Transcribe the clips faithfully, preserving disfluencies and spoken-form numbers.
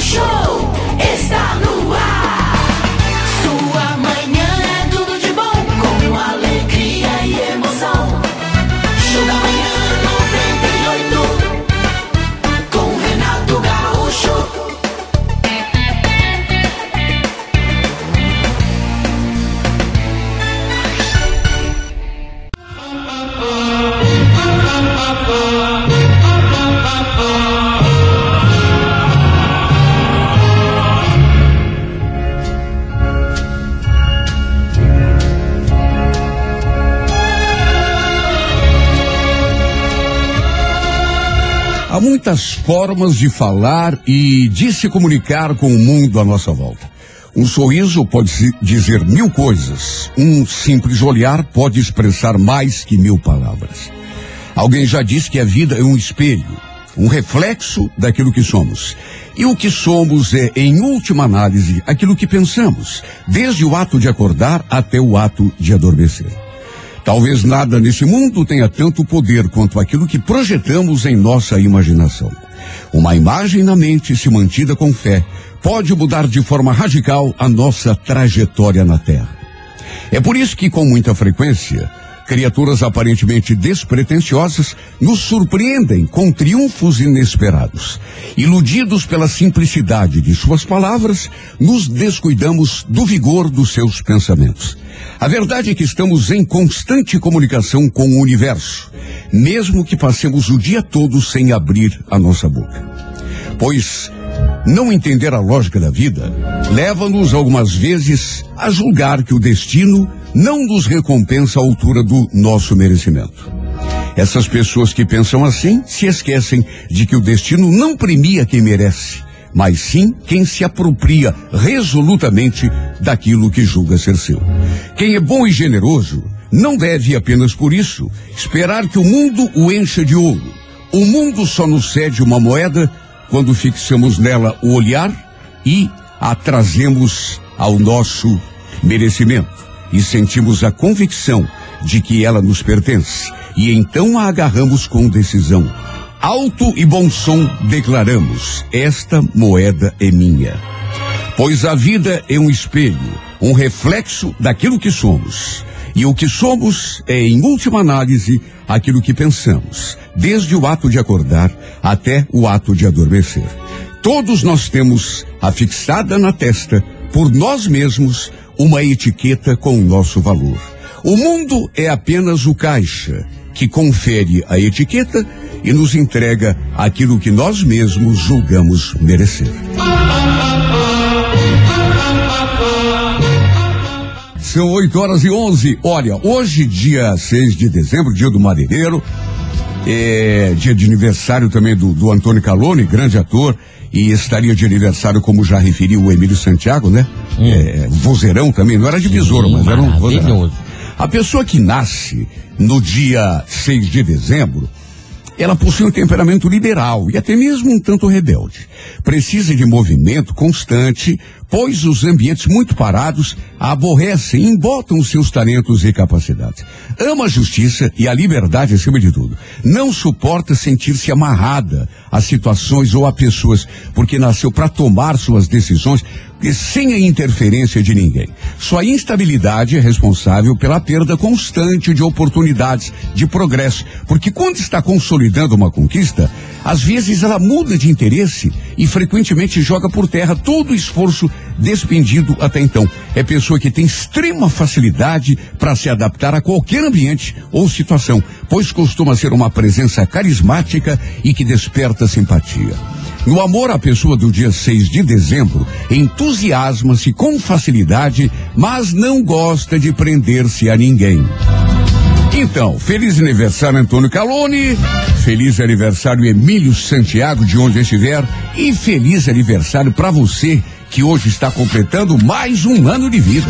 Show está no ar. Sua manhã é tudo de bom, com alegria e emoção. Show da manhã noventa e oito, com Renato Gaúcho. Há muitas formas de falar e de se comunicar com o mundo à nossa volta. Um sorriso pode dizer mil coisas. Um simples olhar pode expressar mais que mil palavras. Alguém já disse que a vida é um espelho, um reflexo daquilo que somos. E o que somos é, em última análise, aquilo que pensamos, desde o ato de acordar até o ato de adormecer. Talvez nada nesse mundo tenha tanto poder quanto aquilo que projetamos em nossa imaginação. Uma imagem na mente, se mantida com fé, pode mudar de forma radical a nossa trajetória na Terra. É por isso que, com muita frequência, criaturas aparentemente despretensiosas nos surpreendem com triunfos inesperados. Iludidos pela simplicidade de suas palavras, nos descuidamos do vigor dos seus pensamentos. A verdade é que estamos em constante comunicação com o universo, mesmo que passemos o dia todo sem abrir a nossa boca. Pois não entender a lógica da vida leva-nos algumas vezes a julgar que o destino não nos recompensa à altura do nosso merecimento. Essas pessoas que pensam assim se esquecem de que o destino não premia quem merece, mas sim quem se apropria resolutamente daquilo que julga ser seu. Quem é bom e generoso não deve, apenas por isso, esperar que o mundo o encha de ouro. O mundo só nos cede uma moeda quando fixamos nela o olhar e a trazemos ao nosso merecimento e sentimos a convicção de que ela nos pertence, e então a agarramos com decisão. Alto e bom som declaramos: esta moeda é minha. Pois a vida é um espelho, um reflexo daquilo que somos. E o que somos é, em última análise, aquilo que pensamos, desde o ato de acordar até o ato de adormecer. Todos nós temos afixada na testa, por nós mesmos, uma etiqueta com o nosso valor. O mundo é apenas o caixa que confere a etiqueta e nos entrega aquilo que nós mesmos julgamos merecer. São oito horas e onze. Olha, hoje, dia seis de dezembro, dia do madeireiro, é dia de aniversário também do, do Antônio Caloni, grande ator, e estaria de aniversário, como já referiu o Emílio Santiago, né? Hum. É, vozeirão também, não era de besouro, mas era um vozeirão. A pessoa que nasce no dia seis de dezembro, ela possui um temperamento liberal e até mesmo um tanto rebelde. Precisa de movimento constante, pois os ambientes muito parados a aborrecem e embotam os seus talentos e capacidades. Ama a justiça e a liberdade acima de tudo. Não suporta sentir-se amarrada a situações ou a pessoas, porque nasceu para tomar suas decisões sem a interferência de ninguém. Sua instabilidade é responsável pela perda constante de oportunidades de progresso, porque quando está consolidando uma conquista, às vezes ela muda de interesse e frequentemente joga por terra todo o esforço despendido até então. É pessoa que tem extrema facilidade para se adaptar a qualquer ambiente ou situação, pois costuma ser uma presença carismática e que desperta simpatia. No amor, a pessoa do dia seis de dezembro entusiasma-se com facilidade, mas não gosta de prender-se a ninguém. Então, feliz aniversário Antônio Caloni, feliz aniversário Emílio Santiago, de onde estiver, e feliz aniversário para você, que hoje está completando mais um ano de vida.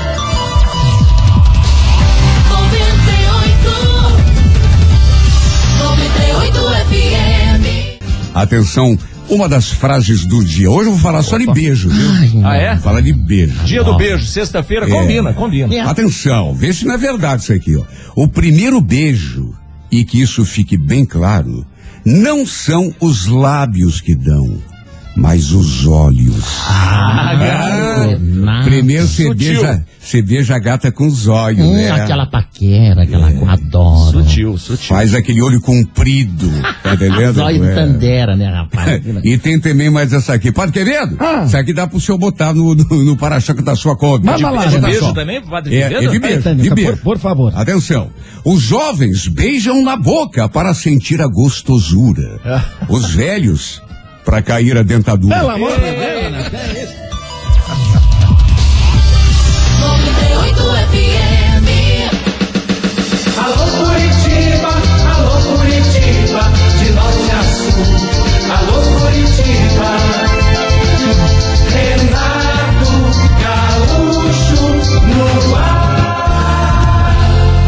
Atenção, uma das frases do dia. Hoje eu vou falar Opa. só de beijo, viu? Ai, ah, é? Vou falar de beijo. Dia do beijo, sexta-feira, é. combina, combina. É. Atenção, vê se não é verdade isso aqui, ó. O primeiro beijo, e que isso fique bem claro, não são os lábios que dão, mas os olhos. Ah, garoto. Ah, primeiro você beija, você beija a gata com os olhos, hum, né? Aquela paquera, aquela é. Adoro. Sutil, sutil. Faz aquele olho comprido, tá entendendo? Olho de Tandera, né, rapaz? E tem também mais essa aqui. Padre Quevedo, ah. Essa aqui dá pro senhor botar no, no, no para-choque da sua Kombi. Mas lá, de beijo só. Também, Padre é, Quevedo? É de beijo, de beijo. Por, por favor. Atenção. Os jovens beijam na boca para sentir a gostosura. Os velhos, para cair a dentadura. Pelo amor de Deus, né? É isso. noventa e oito F M. Alô Curitiba, alô Curitiba, de norte a sul. Alô Curitiba, Renato Gaúcho no ar.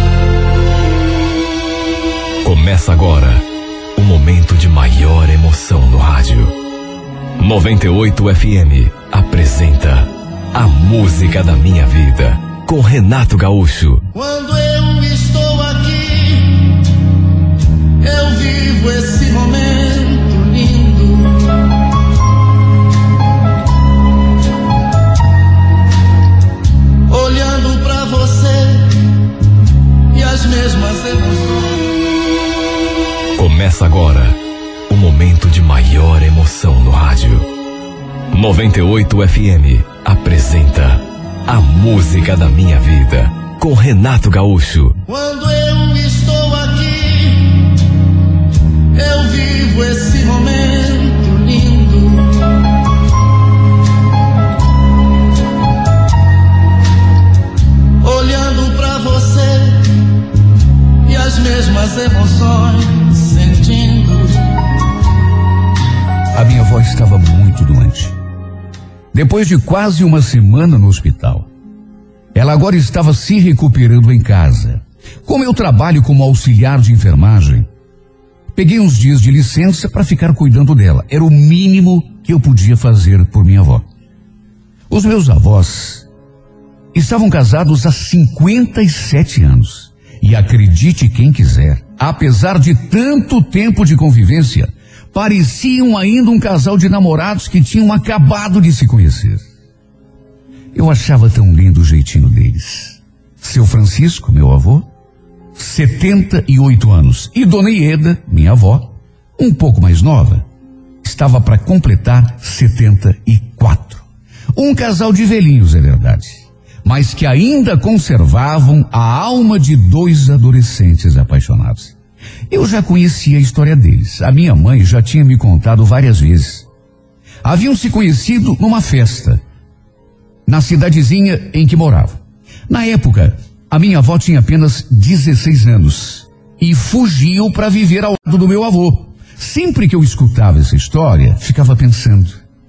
Começa agora o momento de maior emoção no rádio. noventa e oito F M apresenta A Música da Minha Vida, com Renato Gaúcho. Quando eu estou aqui, eu vivo esse momento lindo. Olhando pra você e as mesmas emoções. Começa agora o momento de maior emoção no rádio. noventa e oito F M apresenta A Música da Minha Vida, com Renato Gaúcho. Quando eu estou aqui, eu vivo esse momento lindo. Olhando pra você e as mesmas emoções sentindo. A minha avó estava muito doente. Depois de quase uma semana no hospital, ela agora estava se recuperando em casa. Como eu trabalho como auxiliar de enfermagem, peguei uns dias de licença para ficar cuidando dela. Era o mínimo que eu podia fazer por minha avó. Os meus avós estavam casados há cinquenta e sete anos. E acredite quem quiser, apesar de tanto tempo de convivência, pareciam ainda um casal de namorados que tinham acabado de se conhecer. Eu achava tão lindo o jeitinho deles. Seu Francisco, meu avô, setenta e oito anos. E Dona Ieda, minha avó, um pouco mais nova, estava para completar setenta e quatro. Um casal de velhinhos, é verdade, mas que ainda conservavam a alma de dois adolescentes apaixonados. Eu já conhecia a história deles. A minha mãe já tinha me contado várias vezes. Haviam se conhecido numa festa, na cidadezinha em que moravam. Na época, a minha avó tinha apenas dezesseis anos e fugiu para viver ao lado do meu avô. Sempre que eu escutava essa história, ficava pensando,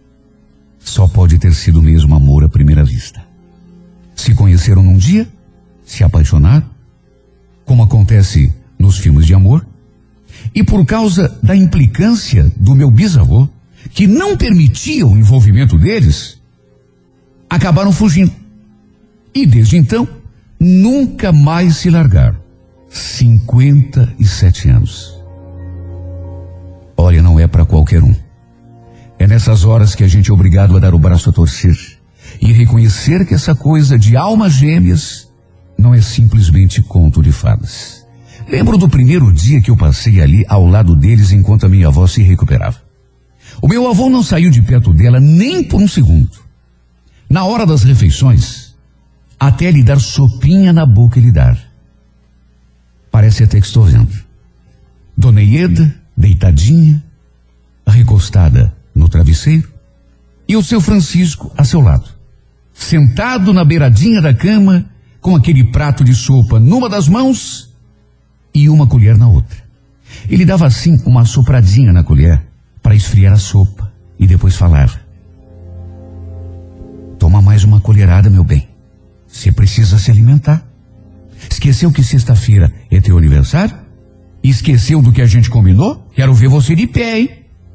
só pode ter sido mesmo amor à primeira vista. Se conheceram num dia, se apaixonaram, como acontece nos filmes de amor, e por causa da implicância do meu bisavô, que não permitia o envolvimento deles, acabaram fugindo. E desde então, nunca mais se largaram. cinquenta e sete anos. Olha, não é para qualquer um. É nessas horas que a gente é obrigado a dar o braço a torcer e reconhecer que essa coisa de almas gêmeas não é simplesmente conto de fadas. Lembro do primeiro dia que eu passei ali ao lado deles enquanto a minha avó se recuperava. O meu avô não saiu de perto dela nem por um segundo. Na hora das refeições, até lhe dar sopinha na boca ele dar. Parece até que estou vendo. Dona Ieda, deitadinha, recostada no travesseiro, e o seu Francisco a seu lado, sentado na beiradinha da cama, com aquele prato de sopa numa das mãos e uma colher na outra. Ele dava assim uma sopradinha na colher para esfriar a sopa e depois falava: toma mais uma colherada, meu bem. Você precisa se alimentar. Esqueceu que sexta-feira é teu aniversário? Esqueceu do que a gente combinou? Quero ver você de pé, hein?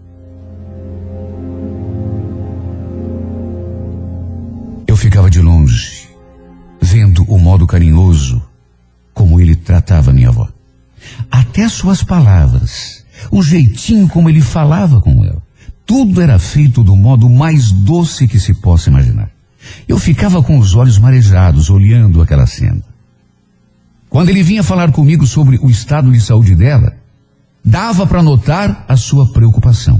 Eu ficava de longe, vendo o modo carinhoso como ele tratava minha avó. Até suas palavras, o jeitinho como ele falava com ela, tudo era feito do modo mais doce que se possa imaginar. Eu ficava com os olhos marejados olhando aquela cena. Quando ele vinha falar comigo sobre o estado de saúde dela, dava para notar a sua preocupação.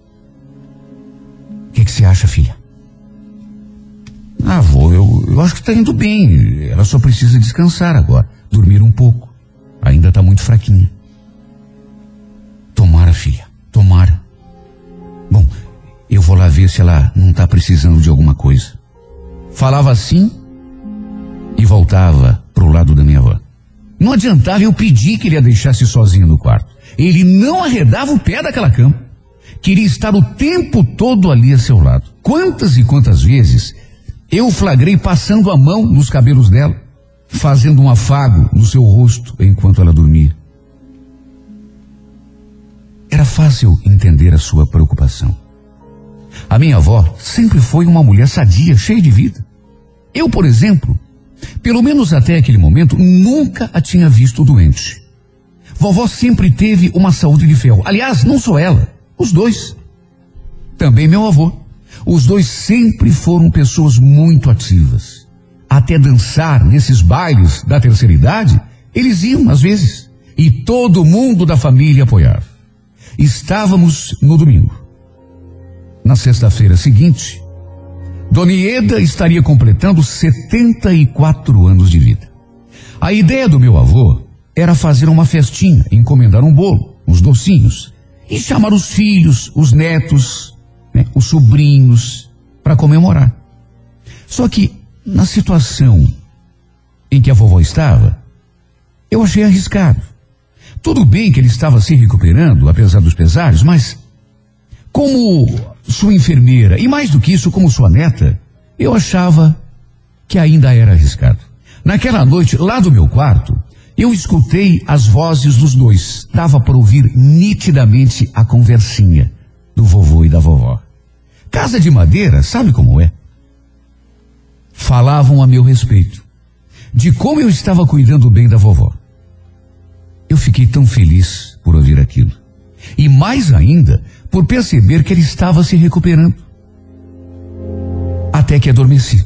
O que, que você acha, filha? Ah, avô, eu, eu acho que está indo bem. Ela só precisa descansar agora, dormir um pouco. Ainda está muito fraquinha. Tomara, filha, tomara. Bom, eu vou lá ver se ela não está precisando de alguma coisa. Falava assim e voltava para o lado da minha avó. Não adiantava eu pedir que ele a deixasse sozinho no quarto. Ele não arredava o pé daquela cama. Queria estar o tempo todo ali a seu lado. Quantas e quantas vezes eu flagrei passando a mão nos cabelos dela, fazendo um afago no seu rosto enquanto ela dormia. Era fácil entender a sua preocupação. A minha avó sempre foi uma mulher sadia, cheia de vida. Eu, por exemplo, pelo menos até aquele momento, nunca a tinha visto doente. Vovó sempre teve uma saúde de ferro. Aliás, não só ela, os dois. Também meu avô. Os dois sempre foram pessoas muito ativas. Até dançar nesses bailes da terceira idade, eles iam às vezes. E todo mundo da família apoiava. Estávamos no domingo. Na sexta-feira seguinte, Dona Ieda estaria completando setenta e quatro anos de vida. A ideia do meu avô era fazer uma festinha, encomendar um bolo, uns docinhos, e chamar os filhos, os netos, né, os sobrinhos, para comemorar. Só que, na situação em que a vovó estava, eu achei arriscado. Tudo bem que ele estava se recuperando, apesar dos pesares, mas como sua enfermeira, e mais do que isso, como sua neta, eu achava que ainda era arriscado. Naquela noite, lá do meu quarto, eu escutei as vozes dos dois. Dava para ouvir nitidamente a conversinha do vovô e da vovó. Casa de madeira, sabe como é? Falavam a meu respeito, de como eu estava cuidando bem da vovó. Eu fiquei tão feliz por ouvir aquilo. E mais ainda, por perceber que ele estava se recuperando. Até que adormeci.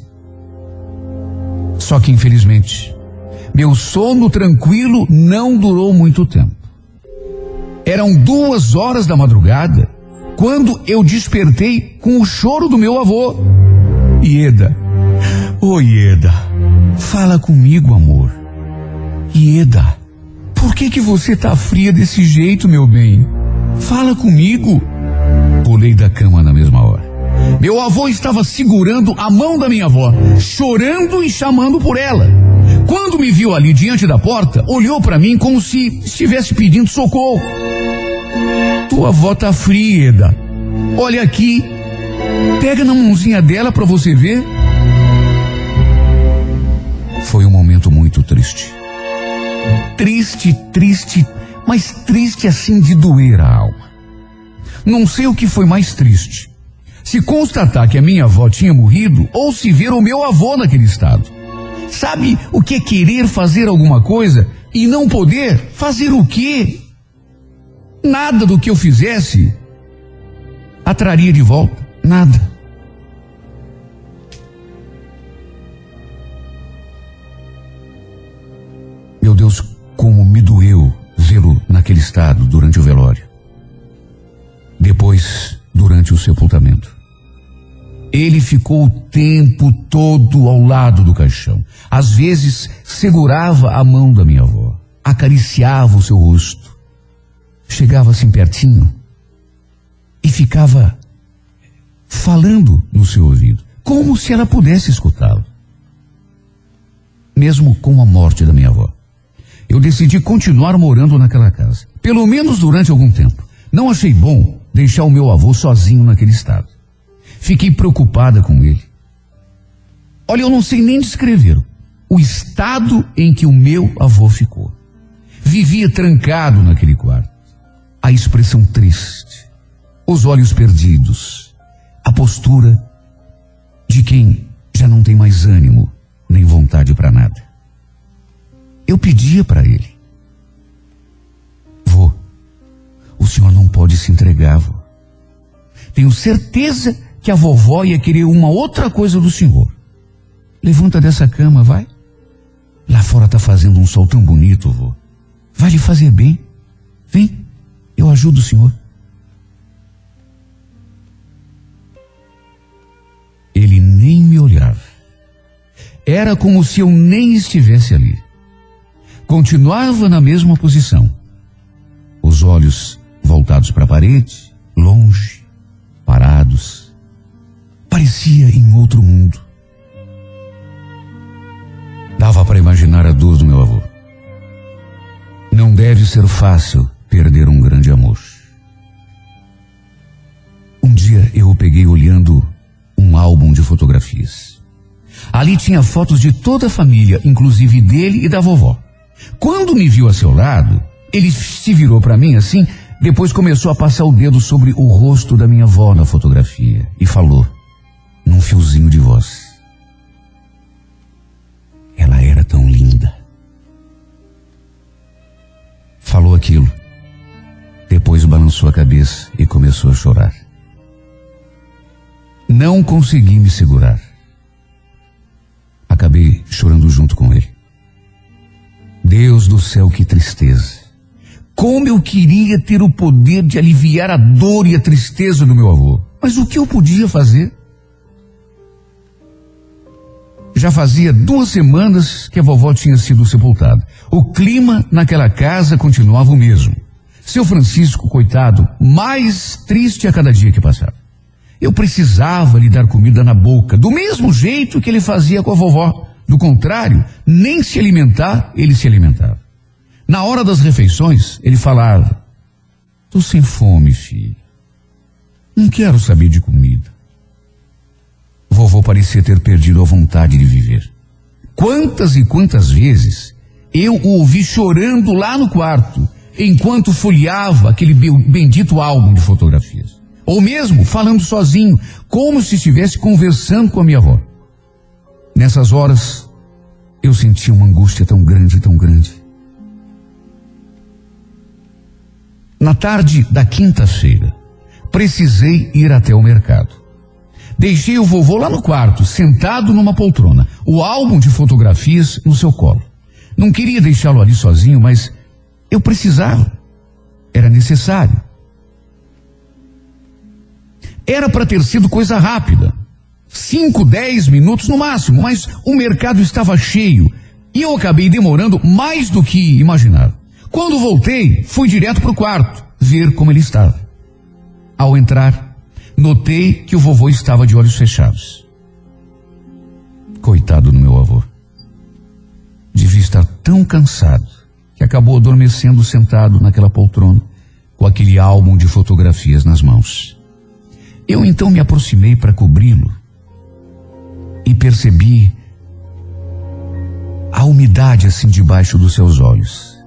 Só que, infelizmente, meu sono tranquilo não durou muito tempo. Eram duas horas da madrugada, quando eu despertei com o choro do meu avô. Ieda, ô Ieda, fala comigo, amor. Ieda, por que que você tá fria desse jeito, meu bem? Fala comigo. Pulei da cama na mesma hora. Meu avô estava segurando a mão da minha avó, chorando e chamando por ela. Quando me viu ali diante da porta, olhou para mim como se estivesse pedindo socorro. Tua avó tá fria, Eda. Olha aqui. Pega na mãozinha dela para você ver. Foi um momento muito triste. Triste, triste, mas triste assim de doer a alma. Não sei o que foi mais triste. Se constatar que a minha avó tinha morrido ou se ver o meu avô naquele estado. Sabe o que é querer fazer alguma coisa e não poder? Fazer o quê? Nada do que eu fizesse atraria de volta. Nada. Meu Deus, como me doeu vê-lo naquele estado durante o velório. Depois, durante o sepultamento. Ele ficou o tempo todo ao lado do caixão. Às vezes, segurava a mão da minha avó, acariciava o seu rosto, chegava assim pertinho e ficava falando no seu ouvido, como se ela pudesse escutá-lo. Mesmo com a morte da minha avó, eu decidi continuar morando naquela casa, pelo menos durante algum tempo. Não achei bom deixar o meu avô sozinho naquele estado. Fiquei preocupada com ele. Olha, eu não sei nem descrever o estado em que o meu avô ficou. Vivia trancado naquele quarto. A expressão triste, os olhos perdidos, a postura de quem já não tem mais ânimo nem vontade para nada. Eu pedia para ele: vô, o senhor não pode se entregar, vô. Tenho certeza que a vovó ia querer uma outra coisa do senhor. Levanta dessa cama, vai. Lá fora tá fazendo um sol tão bonito, vô. Vai lhe fazer bem. Vem, eu ajudo o senhor. Ele nem me olhava. Era como se eu nem estivesse ali. Continuava na mesma posição. Os olhos voltados para a parede, longe, parados. Parecia em outro mundo. Dava para imaginar a dor do meu avô. Não deve ser fácil perder um grande amor. Um dia eu o peguei olhando um álbum de fotografias. Ali tinha fotos de toda a família, inclusive dele e da vovó. Quando me viu a seu lado, ele se virou para mim assim, depois começou a passar o dedo sobre o rosto da minha avó na fotografia e falou, num fiozinho de voz: ela era tão linda. Falou aquilo. Depois balançou a cabeça e começou a chorar. Não consegui me segurar. Acabei chorando junto com ele. Deus do céu, que tristeza. Como eu queria ter o poder de aliviar a dor e a tristeza do meu avô. Mas o que eu podia fazer? Já fazia duas semanas que a vovó tinha sido sepultada. O clima naquela casa continuava o mesmo. Seu Francisco, coitado, mais triste a cada dia que passava. Eu precisava lhe dar comida na boca, do mesmo jeito que ele fazia com a vovó. Do contrário, nem se alimentar, ele se alimentava. Na hora das refeições, ele falava: tô sem fome, filho. Não quero saber de comida. Vovô parecia ter perdido a vontade de viver. Quantas e quantas vezes eu o ouvi chorando lá no quarto, enquanto folheava aquele bendito álbum de fotografias. Ou mesmo falando sozinho, como se estivesse conversando com a minha avó. Nessas horas, eu sentia uma angústia tão grande, tão grande. Na tarde da quinta-feira, precisei ir até o mercado. Deixei o vovô lá no quarto, sentado numa poltrona, o álbum de fotografias no seu colo. Não queria deixá-lo ali sozinho, mas eu precisava. Era necessário. Era para ter sido coisa rápida. Cinco, dez minutos no máximo, mas o mercado estava cheio e eu acabei demorando mais do que imaginava. Quando voltei, fui direto para o quarto, ver como ele estava. Ao entrar, notei que o vovô estava de olhos fechados. Coitado do meu avô. Devia estar tão cansado que acabou adormecendo sentado naquela poltrona, com aquele álbum de fotografias nas mãos. Eu então me aproximei para cobri-lo e percebi a umidade assim debaixo dos seus olhos.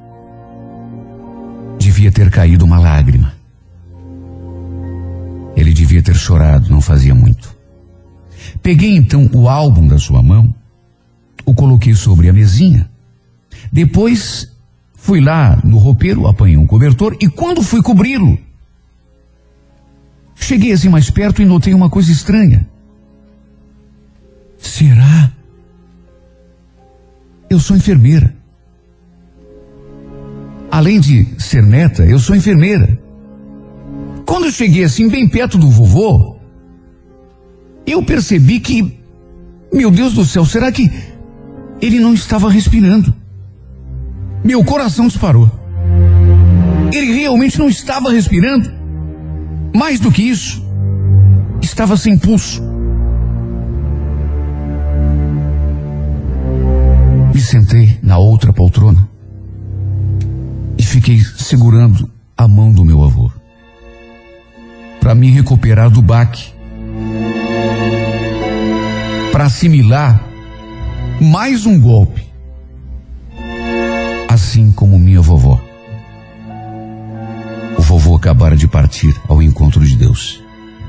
Devia ter caído uma lágrima. Ele devia ter chorado, não fazia muito. Peguei então o álbum da sua mão, o coloquei sobre a mesinha. Depois fui lá no roupeiro, apanhei um cobertor e quando fui cobri-lo, cheguei assim mais perto e notei uma coisa estranha. Será? Eu sou enfermeira. Além de ser neta, eu sou enfermeira. Quando eu cheguei assim bem perto do vovô, eu percebi que, meu Deus do céu, será que ele não estava respirando? Meu coração disparou. Ele realmente não estava respirando. Mais do que isso, estava sem pulso. Me sentei na outra poltrona e fiquei segurando a mão do meu avô para me recuperar do baque, para assimilar mais um golpe, assim como minha vovó. O vovô acabara de partir ao encontro de Deus.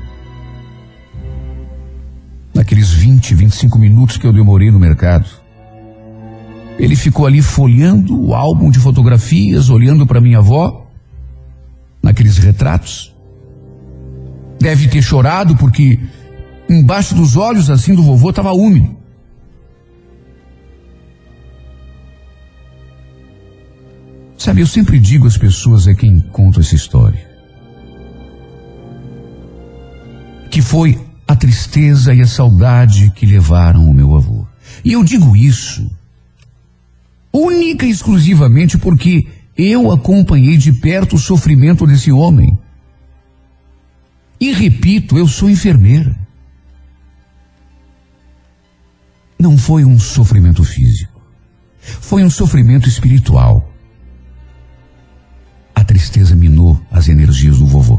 Naqueles vinte, vinte e cinco minutos que eu demorei no mercado, ele ficou ali folheando o álbum de fotografias, olhando para minha avó, naqueles retratos. Deve ter chorado porque embaixo dos olhos assim do vovô estava úmido. Sabe, eu sempre digo às pessoas a quem conto essa história que foi a tristeza e a saudade que levaram o meu avô. E eu digo isso única e exclusivamente porque eu acompanhei de perto o sofrimento desse homem. E repito, eu sou enfermeira. Não foi um sofrimento físico, foi um sofrimento espiritual. A tristeza minou as energias do vovô.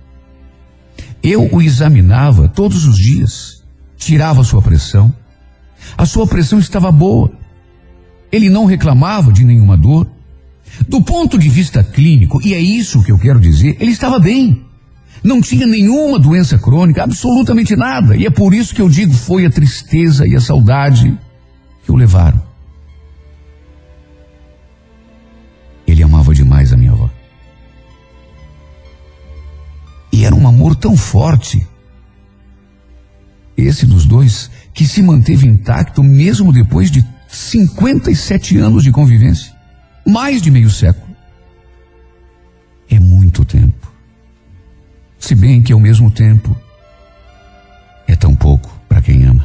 Eu o examinava todos os dias, tirava sua pressão. A sua pressão estava boa. Ele não reclamava de nenhuma dor. Do ponto de vista clínico, e é isso que eu quero dizer, ele estava bem. Não tinha nenhuma doença crônica, absolutamente nada. E é por isso que eu digo, foi a tristeza e a saudade que o levaram. Ele amava demais a minha avó. E era um amor tão forte, esse dos dois, que se manteve intacto mesmo depois de cinquenta e sete anos de convivência. Mais de meio século. É muito tempo. Se bem que ao mesmo tempo é tão pouco para quem ama.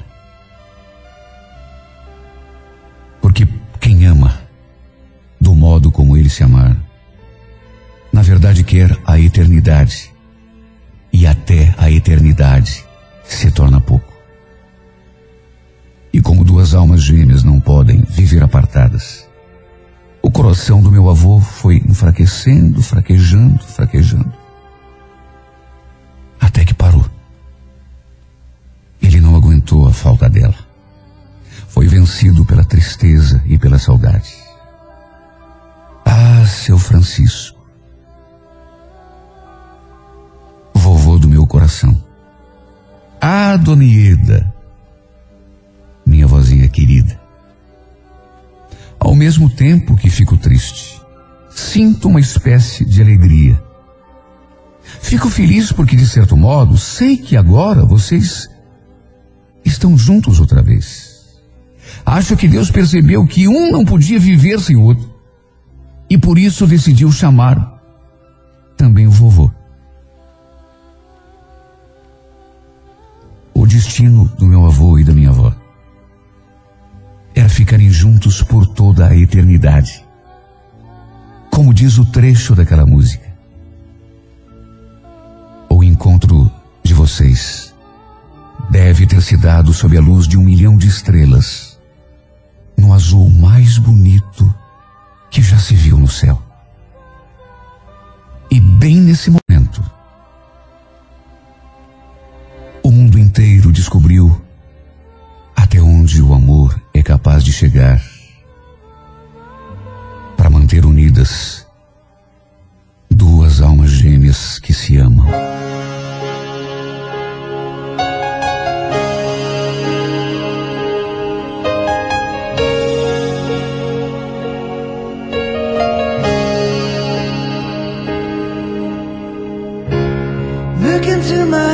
Porque quem ama do modo como ele se amar, na verdade quer a eternidade. E até a eternidade se torna pouco. E como duas almas gêmeas não podem viver apartadas, o coração do meu avô foi enfraquecendo, fraquejando, fraquejando. Até que parou. Ele não aguentou a falta dela. Foi vencido pela tristeza e pela saudade. Ah, seu Francisco, vovô do meu coração. Ah, dona Ieda, minha vozinha querida. Ao mesmo tempo que fico triste, sinto uma espécie de alegria. Fico feliz porque, de certo modo, sei que agora vocês estão juntos outra vez. Acho que Deus percebeu que um não podia viver sem o outro e por isso decidiu chamar também o vovô. O destino do meu avô e da minha avó era ficarem juntos por toda a eternidade. Como diz o trecho daquela música. O encontro de vocês deve ter se dado sob a luz de um milhão de estrelas, no azul mais bonito que já se viu no céu. E bem nesse momento, o mundo inteiro descobriu até onde o amor é capaz de chegar para manter unidas duas almas gêmeas que se amam. Look into my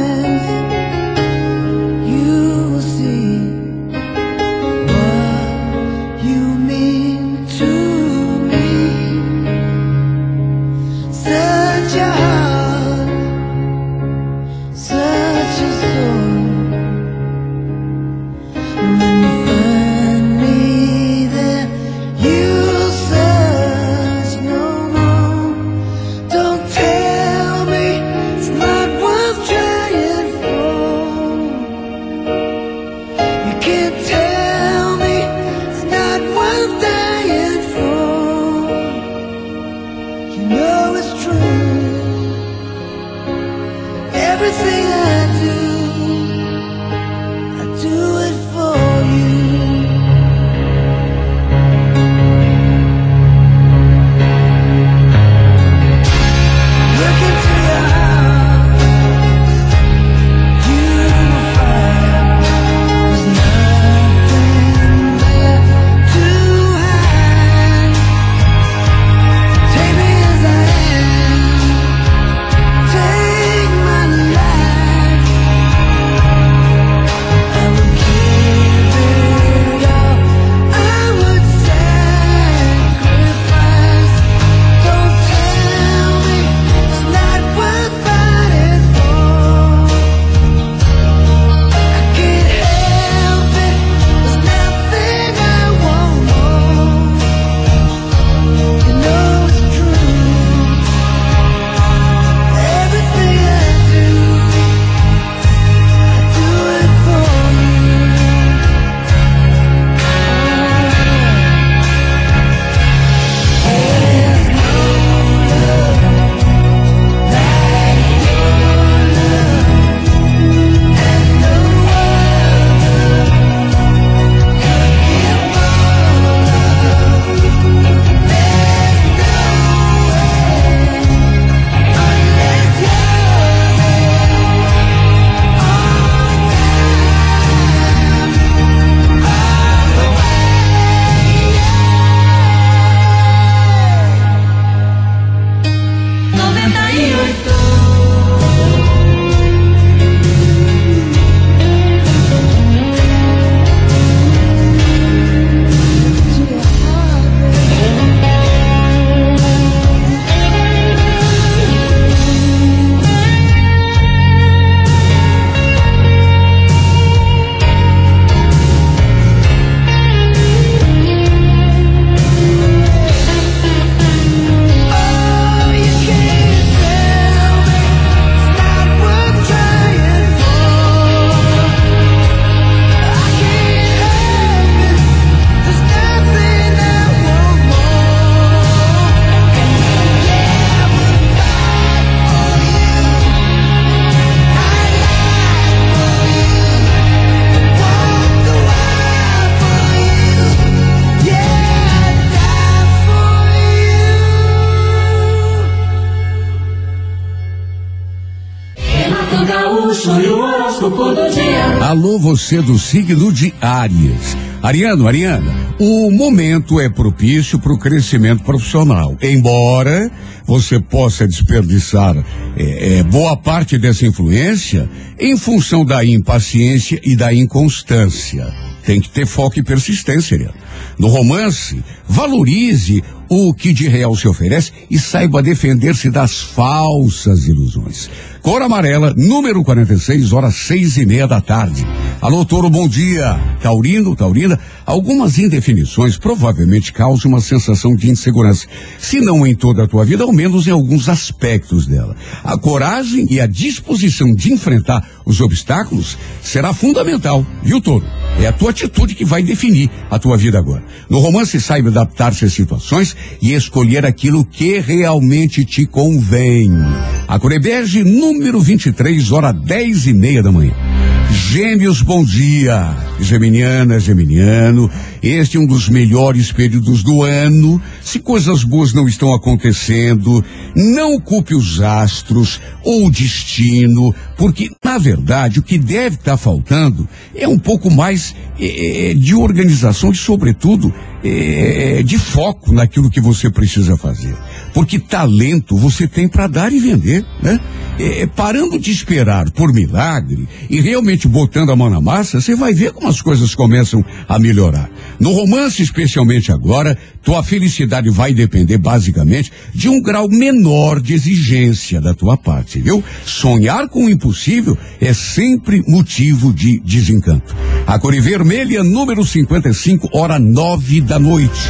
eyes, you will see what e o horóscopo do dia. Alô, você do signo de Áries. Ariano, Ariana, o momento é propício para o crescimento profissional. Embora você possa desperdiçar é, é, boa parte dessa influência em função da impaciência e da inconstância. Tem que ter foco e persistência, Ariana. No romance, valorize o que de real se oferece e saiba defender-se das falsas ilusões. Cor amarela, número quarenta e seis, horas seis e meia da tarde. Alô, Touro, bom dia. Taurino, Taurina, algumas indefinições provavelmente causam uma sensação de insegurança. Se não em toda a tua vida, ao menos em alguns aspectos dela. A coragem e a disposição de enfrentar os obstáculos será fundamental, viu, Touro? É a tua atitude que vai definir a tua vida agora. No romance, saiba adaptar-se às situações e escolher aquilo que realmente te convém. A cor é bege, número vinte e três, hora dez e meia da manhã. Gêmeos, bom dia. Geminiana, geminiano, este é um dos melhores períodos do ano. Se coisas boas não estão acontecendo, não culpe os astros ou o destino, porque, na verdade, o que deve estar faltando é um pouco mais é, de organização e, sobretudo, é, de foco naquilo que você precisa fazer. Porque talento você tem para dar e vender, né? É, parando de esperar por milagre e realmente botando a mão na massa, você vai ver como as coisas começam a melhorar. No romance, especialmente agora, tua felicidade vai depender basicamente de um grau menor de exigência da tua parte, viu? Sonhar com o impossível é sempre motivo de desencanto. A cor vermelha, número cinquenta e cinco, hora nove da noite.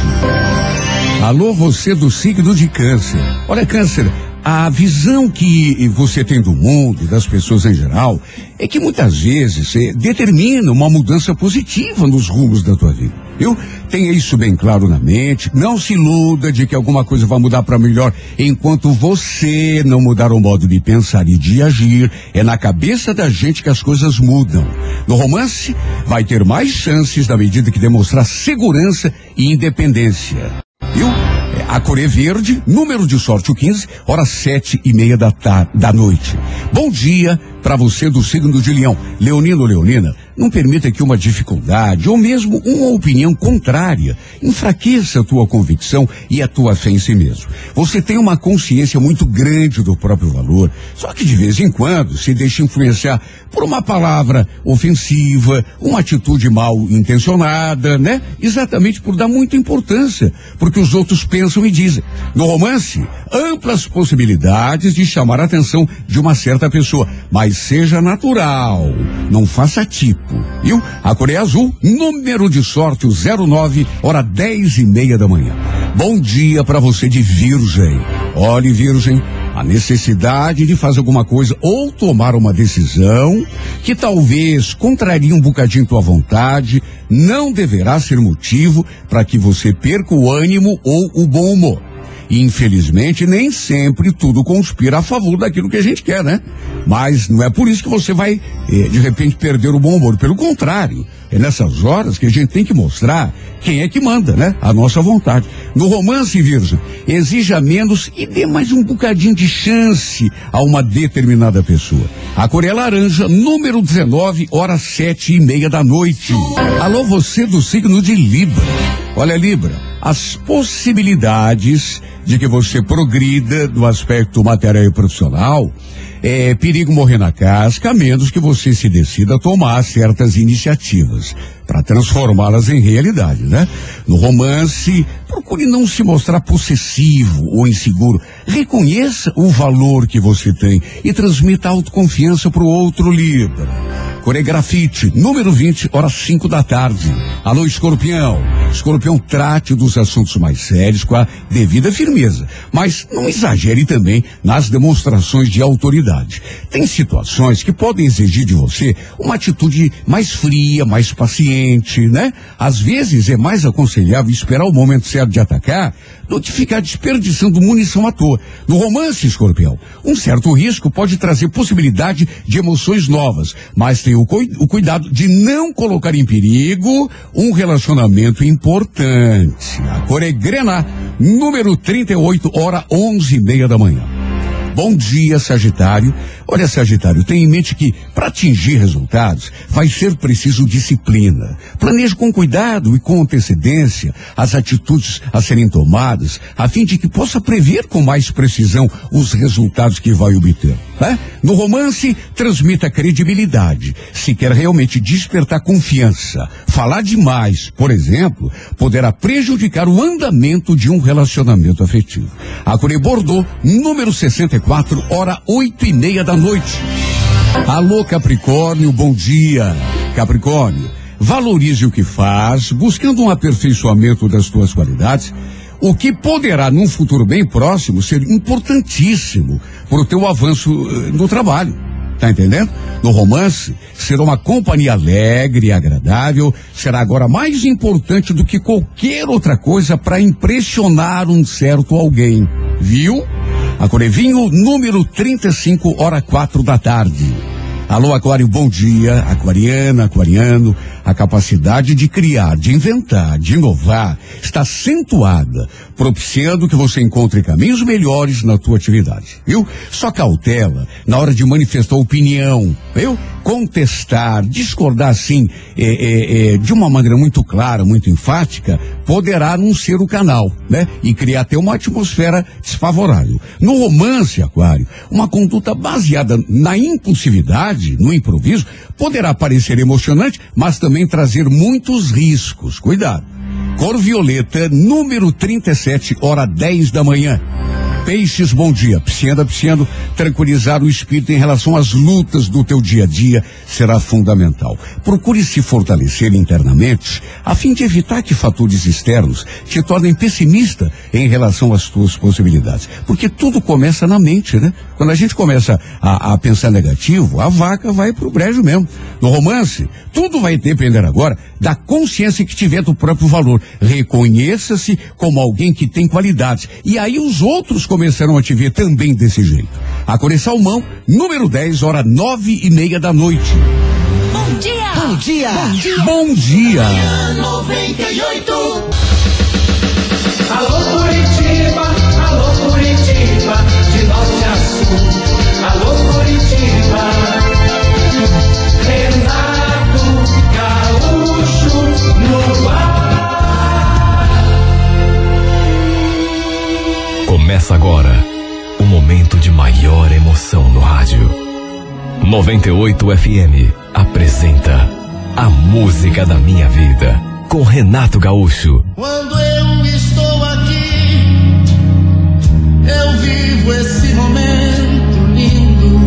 Alô, você do signo de Câncer. Olha, Câncer, a visão que você tem do mundo e das pessoas em geral é que muitas vezes você determina uma mudança positiva nos rumos da tua vida, viu? Tenha isso bem claro na mente, não se iluda de que alguma coisa vai mudar para melhor enquanto você não mudar o modo de pensar e de agir. É na cabeça da gente que as coisas mudam. No romance, vai ter mais chances na medida que demonstrar segurança e independência, viu? A cor é verde, número de sorte o quinze, horas sete e meia da, ta- da noite. Bom dia para você do signo de Leão. Leonino, Leonina, não permita que uma dificuldade ou mesmo uma opinião contrária enfraqueça a tua convicção e a tua fé em si mesmo. Você tem uma consciência muito grande do próprio valor, só que de vez em quando se deixa influenciar por uma palavra ofensiva, uma atitude mal intencionada, né? Exatamente por dar muita importância porque os outros pensam e dizem. No romance, amplas possibilidades de chamar a atenção de uma certa pessoa, mas seja natural, não faça tipo, viu? A cor é azul, número de sorte o zero nove, hora dez e meia da manhã. Bom dia para você de Virgem. Olhe, Virgem, a necessidade de fazer alguma coisa ou tomar uma decisão que talvez contraria um bocadinho tua vontade não deverá ser motivo para que você perca o ânimo ou o bom humor. Infelizmente, nem sempre tudo conspira a favor daquilo que a gente quer, né? Mas não é por isso que você vai, eh, de repente, perder o bom humor. Pelo contrário, é nessas horas que a gente tem que mostrar quem é que manda, né? A nossa vontade. No romance, Virgem, exija menos e dê mais um bocadinho de chance a uma determinada pessoa. A cor é laranja, número dezenove, horas sete e meia da noite. Alô, você do signo de Libra. Olha, Libra, as possibilidades de que você progrida no aspecto material e profissional, é perigo morrer na casca, a menos que você se decida a tomar certas iniciativas para transformá-las em realidade, né? No romance, procure não se mostrar possessivo ou inseguro. Reconheça o valor que você tem e transmita autoconfiança para o outro, Libra. Cor é grafite, número vinte, horas cinco da tarde. Alô, Escorpião. Escorpião, trate dos assuntos mais sérios com a devida firmeza, mas não exagere também nas demonstrações de autoridade. Tem situações que podem exigir de você uma atitude mais fria, mais paciente, né? Às vezes é mais aconselhável esperar o momento certo de atacar do que ficar desperdiçando munição à toa. No romance, Escorpião, um certo risco pode trazer possibilidade de emoções novas, mas tem o, cu- o cuidado de não colocar em perigo um relacionamento importante. A cor é grená, número trinta e oito, hora onze e meia da manhã. Bom dia, Sagitário. Olha, Sagitário, tenha em mente que para atingir resultados vai ser preciso disciplina. Planeje com cuidado e com antecedência as atitudes a serem tomadas, a fim de que possa prever com mais precisão os resultados que vai obter. Né? No romance, transmita credibilidade. Se quer realmente despertar confiança, falar demais, por exemplo, poderá prejudicar o andamento de um relacionamento afetivo. A Cor Bordeaux, número sessenta e quatro, hora oito e meia da noite. Alô, Capricórnio, bom dia. Capricórnio, valorize o que faz, buscando um aperfeiçoamento das tuas qualidades, o que poderá, num futuro bem próximo, ser importantíssimo para o teu avanço uh, no trabalho. Tá entendendo? No romance, ser uma companhia alegre e agradável será agora mais importante do que qualquer outra coisa para impressionar um certo alguém. Viu? A Corevinho, número trinta e cinco, hora quatro da tarde. Alô, Aquário, bom dia. Aquariana, aquariano, a capacidade de criar, de inventar, de inovar está acentuada, propiciando que você encontre caminhos melhores na tua atividade, viu? Só cautela na hora de manifestar opinião, viu? Contestar, discordar assim, é, é, é, de uma maneira muito clara, muito enfática, poderá não ser o canal, né? E criar até uma atmosfera desfavorável. No romance, Aquário, uma conduta baseada na impulsividade, no improviso, poderá parecer emocionante, mas também trazer muitos riscos. Cuidado. Cor violeta, número trinta e sete, hora dez da manhã. Peixes, bom dia. Pisciano, pisciano, tranquilizar o espírito em relação às lutas do teu dia a dia será fundamental. Procure se fortalecer internamente, a fim de evitar que fatores externos te tornem pessimista em relação às tuas possibilidades. Porque tudo começa na mente, né? Quando a gente começa a, a pensar negativo, a vaca vai pro brejo mesmo. No romance, tudo vai depender agora da consciência que tiver do próprio valor. Reconheça-se como alguém que tem qualidades. E aí os outros começarão a te ver também desse jeito. A Cor Salmão, número dez, hora nove e meia da noite. Bom dia! Bom dia! Bom dia! Bom dia! noventa e oito. Alô Curitiba, alô Curitiba, de norte a sul. Alô Curitiba, Renato Gaúcho no ar. Começa agora o momento de maior emoção no rádio. noventa e oito F M apresenta A Música da Minha Vida, com Renato Gaúcho. Quando eu estou aqui, eu vivo esse momento lindo.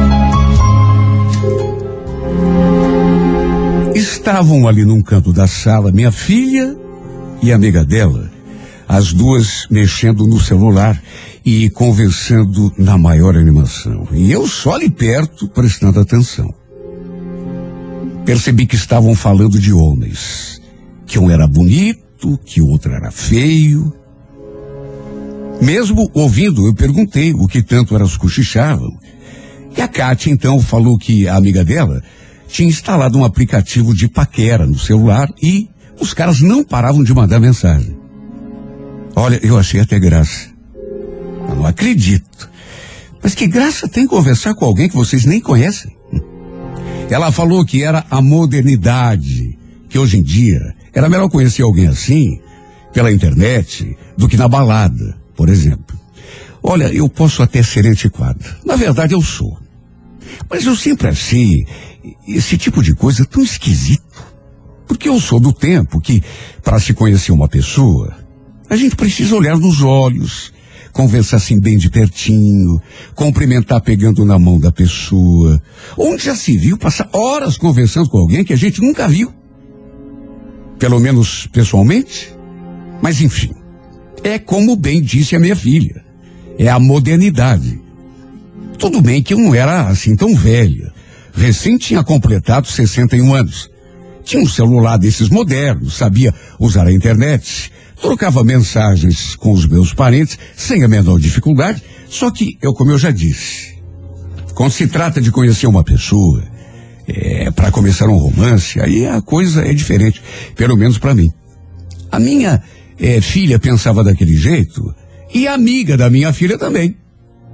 Estavam ali num canto da sala minha filha e a amiga dela, as duas mexendo no celular e conversando na maior animação. E eu só ali perto, prestando atenção. Percebi que estavam falando de homens. Que um era bonito, que o outro era feio. Mesmo ouvindo, eu perguntei o que tanto elas cochichavam. E a Kátia, então, falou que a amiga dela tinha instalado um aplicativo de paquera no celular e os caras não paravam de mandar mensagem. Olha, eu achei até graça. Eu não acredito. Mas que graça tem conversar com alguém que vocês nem conhecem? Ela falou que era a modernidade, que hoje em dia era melhor conhecer alguém assim pela internet do que na balada, por exemplo. Olha, eu posso até ser antiquado. Na verdade, eu sou. Mas eu sempre achei esse tipo de coisa tão esquisito. Porque eu sou do tempo que, para se conhecer uma pessoa, a gente precisa olhar nos olhos, conversar assim bem de pertinho, cumprimentar pegando na mão da pessoa. Onde já se viu passar horas conversando com alguém que a gente nunca viu? Pelo menos pessoalmente? Mas enfim, é como bem disse a minha filha, é a modernidade. Tudo bem que eu não era assim tão velha, recém tinha completado sessenta e um anos. Tinha um celular desses modernos, sabia usar a internet, trocava mensagens com os meus parentes sem a menor dificuldade, só que, eu, como eu já disse, quando se trata de conhecer uma pessoa, é, para começar um romance, aí a coisa é diferente, pelo menos para mim. A minha é, filha pensava daquele jeito e a amiga da minha filha também.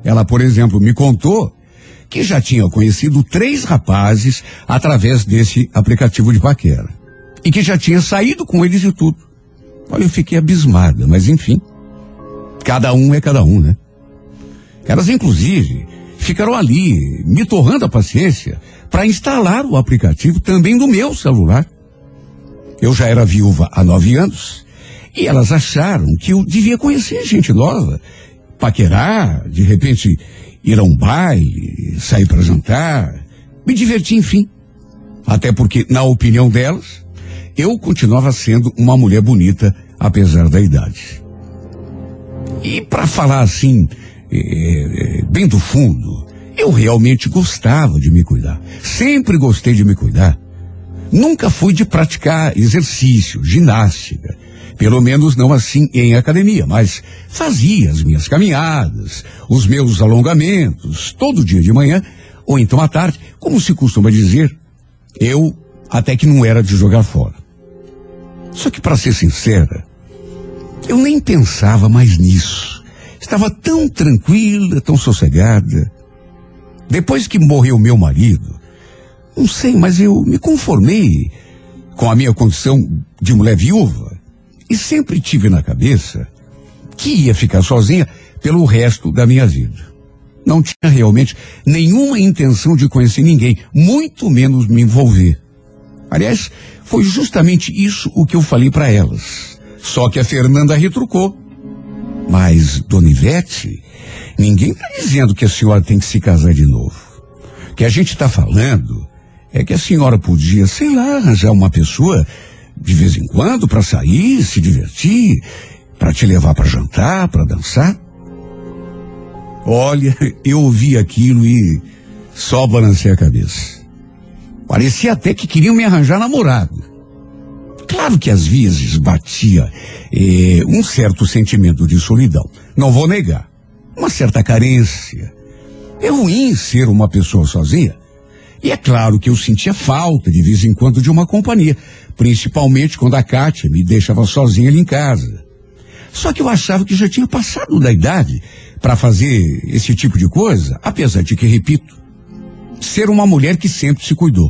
Ela, por exemplo, me contou que já tinha conhecido três rapazes através desse aplicativo de paquera. E que já tinha saído com eles e tudo. Olha, eu fiquei abismada, mas enfim. Cada um é cada um, né? Elas, inclusive, ficaram ali, me torrando a paciência, para instalar o aplicativo também no meu celular. Eu já era viúva há nove anos, e elas acharam que eu devia conhecer gente nova, paquerar, de repente ir a um baile, sair para jantar, me divertir, enfim. Até porque, na opinião delas, eu continuava sendo uma mulher bonita, apesar da idade. E para falar assim, é, é, bem do fundo, eu realmente gostava de me cuidar. Sempre gostei de me cuidar. Nunca fui de praticar exercício, ginástica. Pelo menos não assim em academia, mas fazia as minhas caminhadas, os meus alongamentos, todo dia de manhã, ou então à tarde, como se costuma dizer, eu até que não era de jogar fora. Só que, para ser sincera, eu nem pensava mais nisso. Estava tão tranquila, tão sossegada. Depois que morreu meu marido, não sei, mas eu me conformei com a minha condição de mulher viúva e sempre tive na cabeça que ia ficar sozinha pelo resto da minha vida. Não tinha realmente nenhuma intenção de conhecer ninguém, muito menos me envolver. Aliás, foi justamente isso o que eu falei para elas. Só que a Fernanda retrucou. Mas, dona Ivete, ninguém está dizendo que a senhora tem que se casar de novo. O que a gente está falando é que a senhora podia, sei lá, arranjar uma pessoa de vez em quando para sair, se divertir, para te levar para jantar, para dançar. Olha, eu ouvi aquilo e só balancei a cabeça. Parecia até que queriam me arranjar namorado. Claro que às vezes batia eh, um certo sentimento de solidão. Não vou negar. Uma certa carência. É ruim ser uma pessoa sozinha. E é claro que eu sentia falta de vez em quando de uma companhia. Principalmente quando a Kátia me deixava sozinha ali em casa. Só que eu achava que já tinha passado da idade para fazer esse tipo de coisa. Apesar de que, repito, ser uma mulher que sempre se cuidou.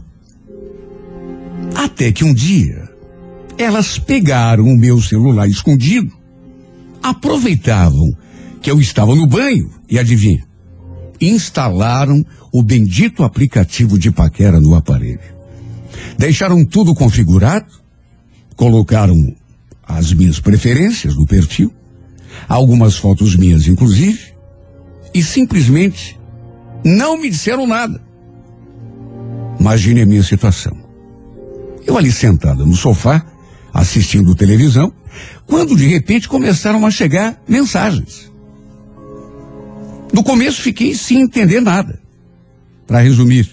Até que um dia, elas pegaram o meu celular escondido, aproveitavam que eu estava no banho e, adivinha, instalaram o bendito aplicativo de paquera no aparelho. Deixaram tudo configurado, colocaram as minhas preferências no perfil, algumas fotos minhas inclusive, e simplesmente não me disseram nada. Imagine a minha situação. Eu ali sentada no sofá, assistindo televisão, quando de repente começaram a chegar mensagens. No começo fiquei sem entender nada. Para resumir,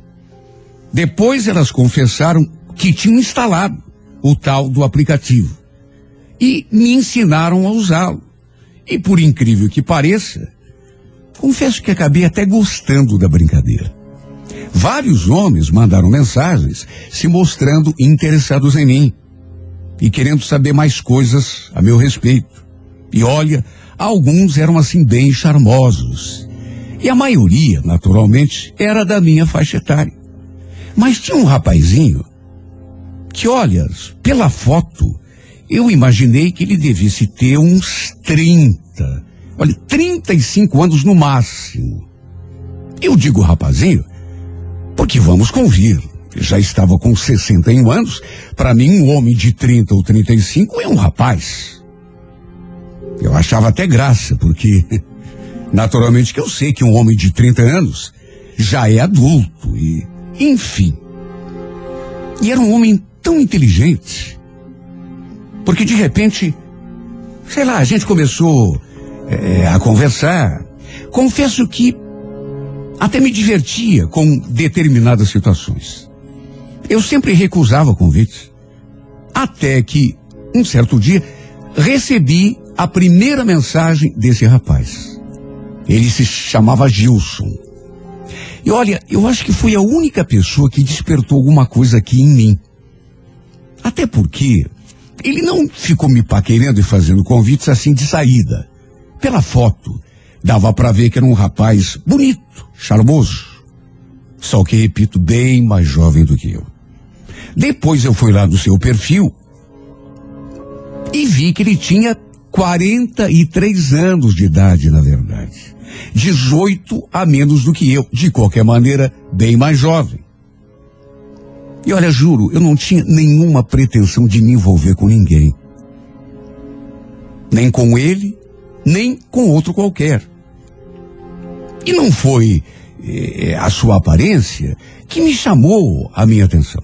depois elas confessaram que tinham instalado o tal do aplicativo e me ensinaram a usá-lo. E por incrível que pareça, confesso que acabei até gostando da brincadeira. Vários homens mandaram mensagens se mostrando interessados em mim e querendo saber mais coisas a meu respeito. E olha, alguns eram assim bem charmosos. E a maioria, naturalmente, era da minha faixa etária. Mas tinha um rapazinho que, olha, pela foto, eu imaginei que ele devesse ter uns trinta, olha, trinta e cinco anos no máximo. Eu digo rapazinho, porque vamos convir, já estava com sessenta e um anos, para mim um homem de trinta ou trinta e cinco é um rapaz. Eu achava até graça, porque naturalmente que eu sei que um homem de trinta anos já é adulto e, enfim. E era um homem tão inteligente, porque de repente, sei lá, a gente começou é, a conversar. Confesso que até me divertia com determinadas situações. Eu sempre recusava convites. Até que, um certo dia, recebi a primeira mensagem desse rapaz. Ele se chamava Gilson. E olha, eu acho que foi a única pessoa que despertou alguma coisa aqui em mim. Até porque ele não ficou me paquerando e fazendo convites assim de saída. Pela foto, Dava para ver que era um rapaz bonito, charmoso. Só que, repito, bem mais jovem do que eu. Depois eu fui lá no seu perfil e vi que ele tinha quarenta e três anos de idade, na verdade. dezoito a menos do que eu. De qualquer maneira, bem mais jovem. E olha, juro, eu não tinha nenhuma pretensão de me envolver com ninguém. Nem com ele, nem com outro qualquer. E não foi eh, a sua aparência que me chamou a minha atenção.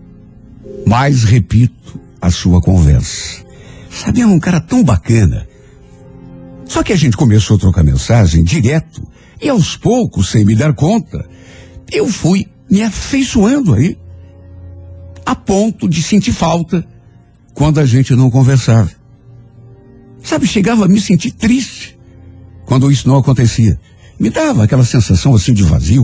Mas, repito, a sua conversa. Sabe, é um cara tão bacana. Só que a gente começou a trocar mensagem direto e aos poucos, sem me dar conta, eu fui me afeiçoando a ele. A ponto de sentir falta quando a gente não conversava. Sabe, chegava a me sentir triste quando isso não acontecia. Me dava aquela sensação assim de vazio.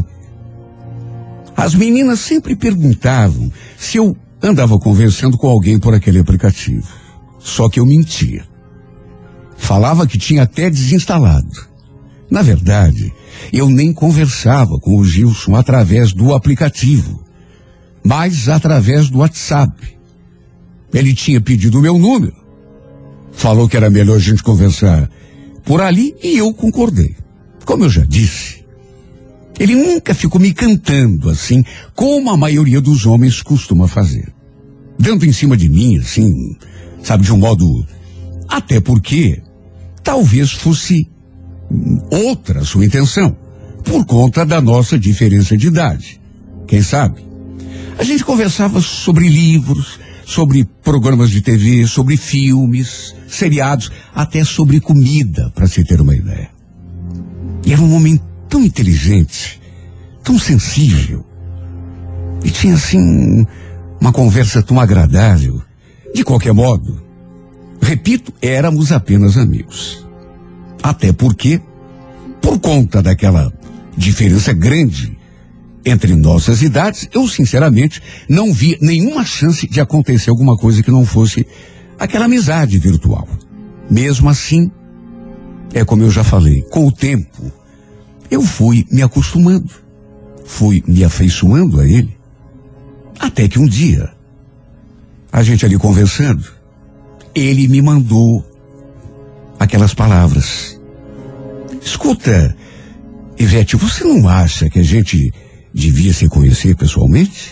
As meninas sempre perguntavam se eu andava conversando com alguém por aquele aplicativo. Só que eu mentia. Falava que tinha até desinstalado. Na verdade, eu nem conversava com o Gilson através do aplicativo, mas através do WhatsApp. Ele tinha pedido o meu número. Falou que era melhor a gente conversar por ali e eu concordei. Como eu já disse, ele nunca ficou me cantando assim, como a maioria dos homens costuma fazer. Dando em cima de mim, assim, sabe, de um modo... Até porque talvez fosse outra a sua intenção, por conta da nossa diferença de idade. Quem sabe? A gente conversava sobre livros, sobre programas de T V, sobre filmes, seriados, até sobre comida, para se ter uma ideia. E era um homem tão inteligente, tão sensível. E tinha, assim, uma conversa tão agradável. De qualquer modo, repito, éramos apenas amigos. Até porque, por conta daquela diferença grande entre nossas idades, eu sinceramente não vi nenhuma chance de acontecer alguma coisa que não fosse aquela amizade virtual. Mesmo assim, é como eu já falei, com o tempo, eu fui me acostumando, fui me afeiçoando a ele, até que um dia, a gente ali conversando, ele me mandou aquelas palavras. Escuta, Ivete, você não acha que a gente devia se conhecer pessoalmente?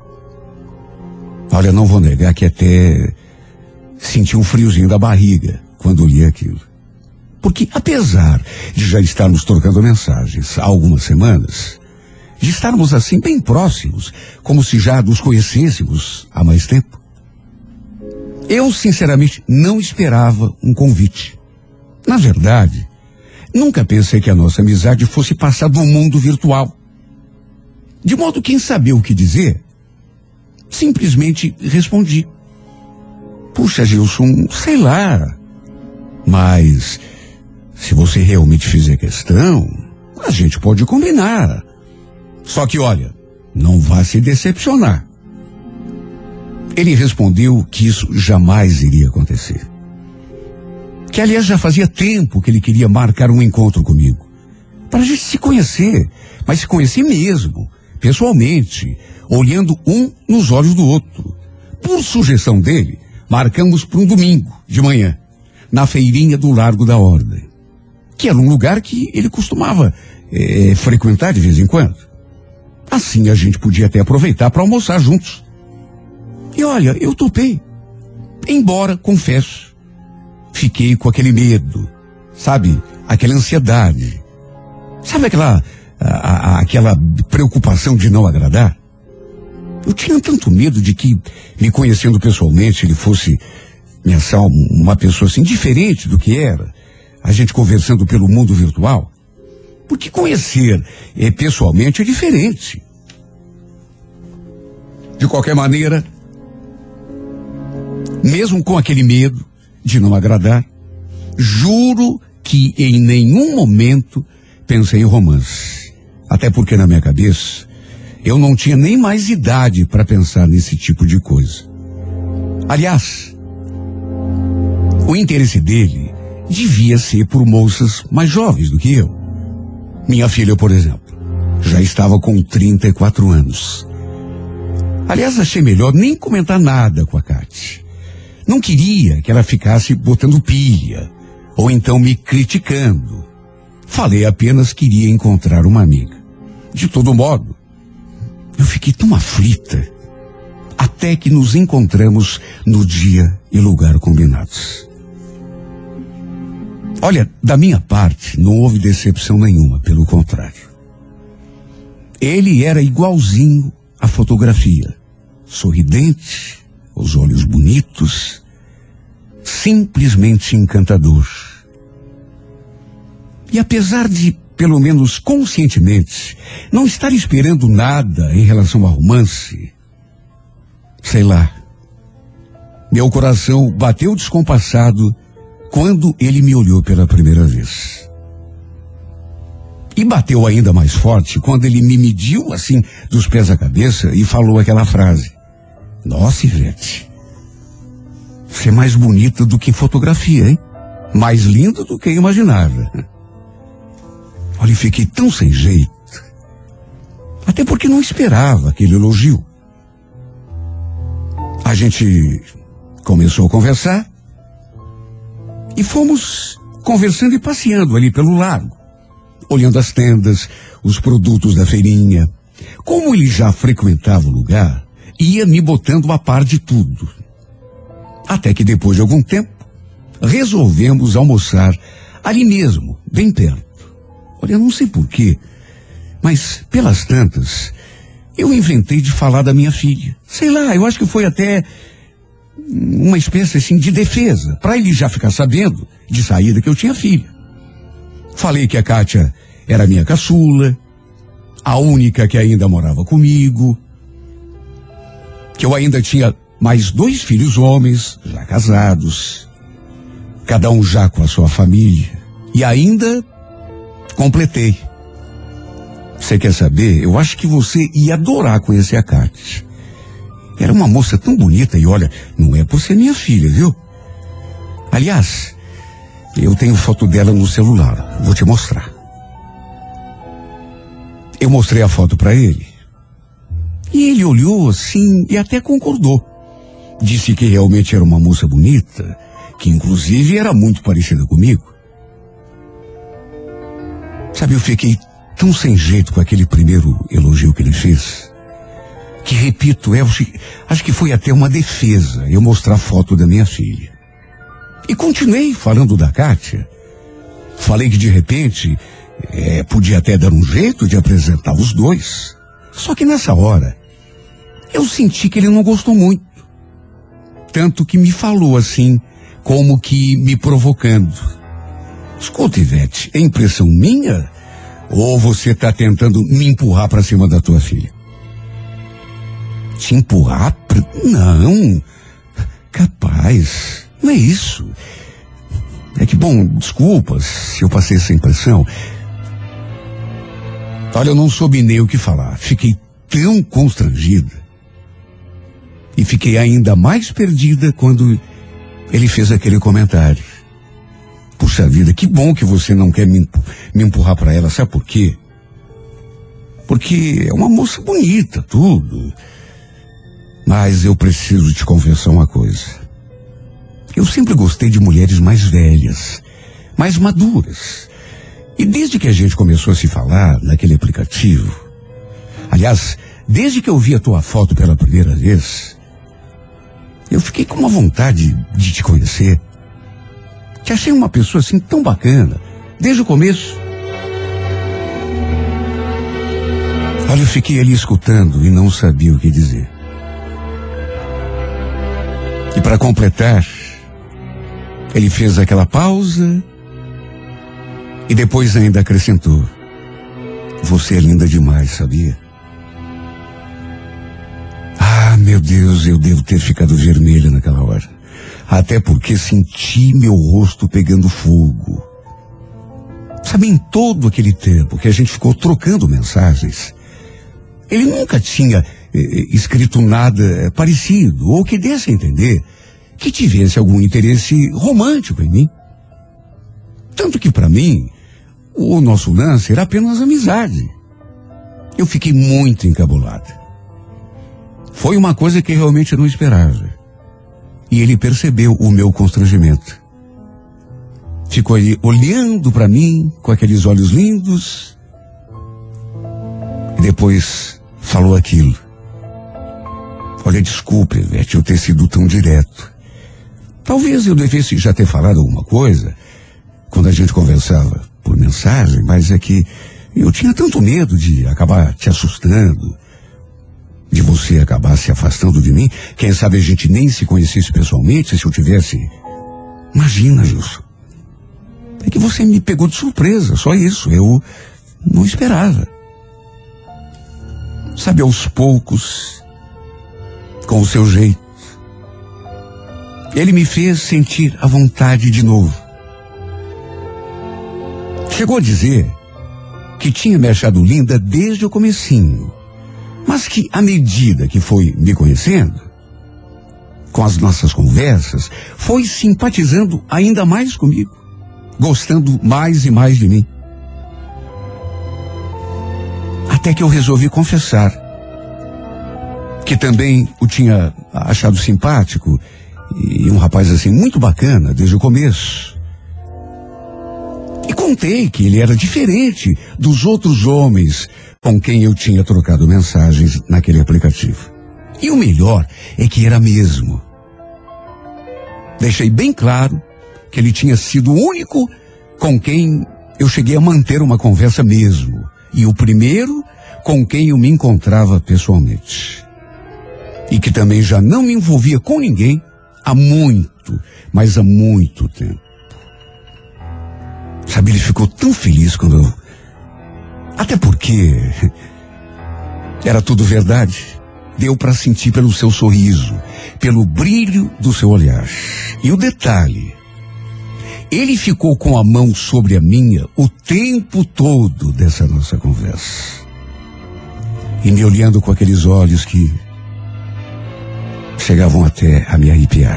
Olha, não vou negar que até senti um friozinho da barriga quando li aquilo. Porque apesar de já estarmos trocando mensagens há algumas semanas, de estarmos assim bem próximos, como se já nos conhecêssemos há mais tempo, eu sinceramente não esperava um convite. Na verdade, nunca pensei que a nossa amizade fosse passar do mundo virtual. De modo que, em saber o que dizer, simplesmente respondi. Puxa, Gilson, sei lá, mas se você realmente fizer questão, a gente pode combinar. Só que, olha, não vá se decepcionar. Ele respondeu que isso jamais iria acontecer. Que, aliás, já fazia tempo que ele queria marcar um encontro comigo. Para a gente se conhecer, mas se conhecer mesmo, pessoalmente, olhando um nos olhos do outro. Por sugestão dele, marcamos para um domingo, de manhã, na feirinha do Largo da Ordem, que era um lugar que ele costumava é, frequentar de vez em quando. Assim a gente podia até aproveitar para almoçar juntos. E olha, eu topei. Embora, confesso, fiquei com aquele medo, sabe? Aquela ansiedade. Sabe aquela, a, a, aquela preocupação de não agradar? Eu tinha tanto medo de que, me conhecendo pessoalmente, ele fosse me achar uma pessoa assim, diferente do que era, a gente conversando pelo mundo virtual. Porque conhecer eh, pessoalmente é diferente. De qualquer maneira, mesmo com aquele medo de não agradar, juro que em nenhum momento pensei em romance. Até porque na minha cabeça, eu não tinha nem mais idade para pensar nesse tipo de coisa. Aliás, o interesse dele devia ser por moças mais jovens do que eu. Minha filha, por exemplo, já estava com trinta e quatro anos. Aliás, achei melhor nem comentar nada com a Cátia. Não queria que ela ficasse botando pilha, ou então me criticando. Falei apenas que iria encontrar uma amiga. De todo modo, eu fiquei tão aflita, até que nos encontramos no dia e lugar combinados. Olha, da minha parte, não houve decepção nenhuma, pelo contrário. Ele era igualzinho à fotografia, sorridente, os olhos bonitos, simplesmente encantador. E apesar de, pelo menos conscientemente, não estar esperando nada em relação ao romance, sei lá, meu coração bateu descompassado quando ele me olhou pela primeira vez. E bateu ainda mais forte quando ele me mediu assim dos pés à cabeça e falou aquela frase: nossa, Ivete, você é mais bonita do que em fotografia, hein? Mais linda do que eu imaginava. Olha, eu fiquei tão sem jeito, até porque não esperava aquele elogio. A gente começou a conversar e fomos conversando e passeando ali pelo lago, olhando as tendas, os produtos da feirinha. Como ele já frequentava o lugar, ia me botando a par de tudo. Até que depois de algum tempo, resolvemos almoçar ali mesmo, bem perto. Olha, eu não sei porquê, mas pelas tantas, eu inventei de falar da minha filha. Sei lá, eu acho que foi até uma espécie assim de defesa, para ele já ficar sabendo de saída que eu tinha filha. Falei que a Cátia era minha caçula, a única que ainda morava comigo, que eu ainda tinha mais dois filhos homens, já casados, cada um já com a sua família, e ainda completei. Você quer saber? Eu acho que você ia adorar conhecer a Cátia. Era uma moça tão bonita e olha, não é por ser minha filha, viu? Aliás, eu tenho foto dela no celular, vou te mostrar. Eu mostrei a foto para ele e ele olhou assim e até concordou. Disse que realmente era uma moça bonita, que inclusive era muito parecida comigo. Sabe, eu fiquei tão sem jeito com aquele primeiro elogio que ele fez, que, repito, eu acho que foi até uma defesa eu mostrar a foto da minha filha. E continuei falando da Cátia. Falei que de repente é, podia até dar um jeito de apresentar os dois. Só que nessa hora eu senti que ele não gostou muito. Tanto que me falou assim, como que me provocando: escuta, Ivete, é impressão minha? Ou você está tentando me empurrar para cima da tua filha? Te empurrar? Pra... Não, capaz, não é isso. É que, bom, desculpas se eu passei essa impressão. Olha, eu não soube nem o que falar. Fiquei tão constrangida. E fiquei ainda mais perdida quando ele fez aquele comentário. Puxa vida, que bom que você não quer me, me empurrar para ela. Sabe por quê? Porque é uma moça bonita, tudo. Mas eu preciso te confessar uma coisa. Eu sempre gostei de mulheres mais velhas, mais maduras. E desde que a gente começou a se falar naquele aplicativo, aliás, desde que eu vi a tua foto pela primeira vez, eu fiquei com uma vontade de te conhecer. Te achei uma pessoa assim tão bacana, desde o começo. Olha, eu fiquei ali escutando e não sabia o que dizer. E para completar, ele fez aquela pausa e depois ainda acrescentou: você é linda demais, sabia? Ah, meu Deus, eu devo ter ficado vermelha naquela hora. Até porque senti meu rosto pegando fogo. Sabe, em todo aquele tempo que a gente ficou trocando mensagens, ele nunca tinha eh, escrito nada parecido, ou que desse a entender que tivesse algum interesse romântico em mim. Tanto que para mim, o nosso lance era apenas amizade. Eu fiquei muito encabulado. Foi uma coisa que realmente eu não esperava. E ele percebeu o meu constrangimento. Ficou aí olhando para mim com aqueles olhos lindos. E depois falou aquilo. Olha, desculpe, Ivete, eu ter sido tão direto. Talvez eu devesse já ter falado alguma coisa quando a gente conversava por mensagem, mas é que eu tinha tanto medo de acabar te assustando, de você acabar se afastando de mim. Quem sabe a gente nem se conhecesse pessoalmente se eu tivesse... Imagina, Gilson. É que você me pegou de surpresa, só isso. Eu não esperava. Sabe, aos poucos, com o seu jeito, ele me fez sentir à vontade de novo. Chegou a dizer que tinha me achado linda desde o comecinho, mas que à medida que foi me conhecendo, com as nossas conversas, foi simpatizando ainda mais comigo, gostando mais e mais de mim. Até que eu resolvi confessar que também o tinha achado simpático e um rapaz assim muito bacana desde o começo. E contei que ele era diferente dos outros homens com quem eu tinha trocado mensagens naquele aplicativo. E o melhor é que era mesmo. Deixei bem claro que ele tinha sido o único com quem eu cheguei a manter uma conversa mesmo. E o primeiro com quem eu me encontrava pessoalmente. E que também já não me envolvia com ninguém há muito, mas há muito tempo. Sabe, ele ficou tão feliz quando eu... Até porque era tudo verdade. Deu para sentir pelo seu sorriso, pelo brilho do seu olhar. E o detalhe, ele ficou com a mão sobre a minha o tempo todo dessa nossa conversa. E me olhando com aqueles olhos que chegavam até a me arrepiar.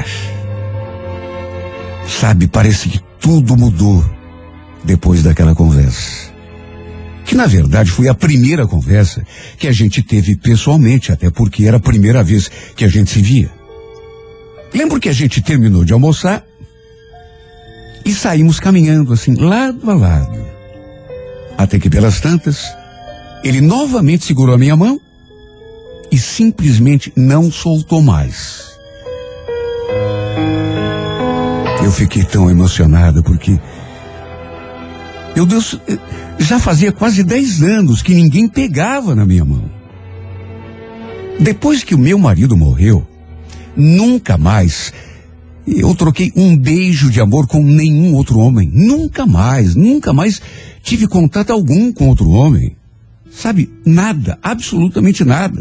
Sabe, parece que tudo mudou depois daquela conversa. Que na verdade foi a primeira conversa que a gente teve pessoalmente, até porque era a primeira vez que a gente se via. Lembro que a gente terminou de almoçar e saímos caminhando assim, lado a lado. Até que pelas tantas, ele novamente segurou a minha mão e simplesmente não soltou mais. Eu fiquei tão emocionado porque... Meu Deus, já fazia quase dez anos que ninguém pegava na minha mão. Depois que o meu marido morreu, nunca mais eu troquei um beijo de amor com nenhum outro homem. Nunca mais, nunca mais tive contato algum com outro homem. Sabe, nada, absolutamente nada.